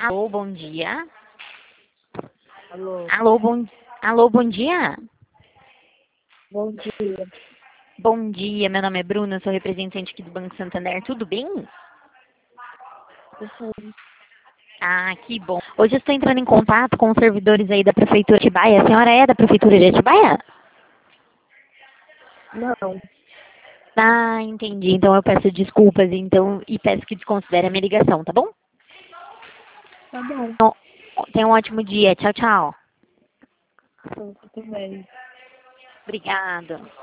Alô, bom dia. Alô, Alô, bom dia. bom dia. Bom dia, meu nome é Bruna, sou representante aqui do Banco Santander. Tudo bem? Sim. Ah, que bom. Hoje eu estou entrando em contato com os servidores aí da Prefeitura de Atibaia. A senhora é da Prefeitura de Atibaia? Não, Ah, entendi. Então eu peço desculpas, então, e peço que desconsidere a minha ligação, tá bom? tá bom. Então, tenha um ótimo dia. Tchau, tchau. Você também. Obrigada.